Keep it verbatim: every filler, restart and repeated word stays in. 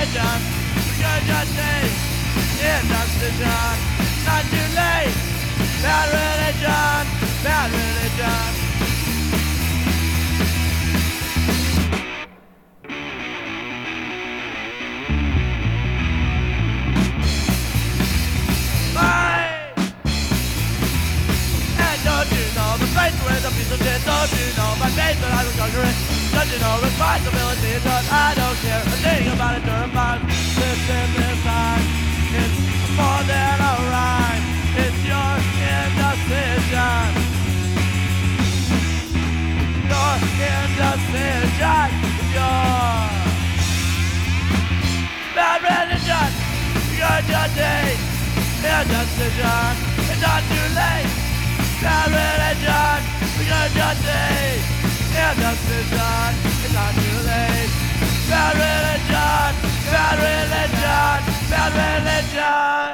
religion, good justice, indecision, not too late. Bad religion, bad religion. With a piece of shit, don't you know my face, but I was conquer it. Don't you know responsibility is what I don't care a thing about it during mine. Listen this time, it's more than a rhyme. It's your indecision. Your indecision. Your bad religion. Your judging. Indecision. It's not too late. Bad religion, good justice, indecision, it's not too late. Bad religion, bad religion, bad religion.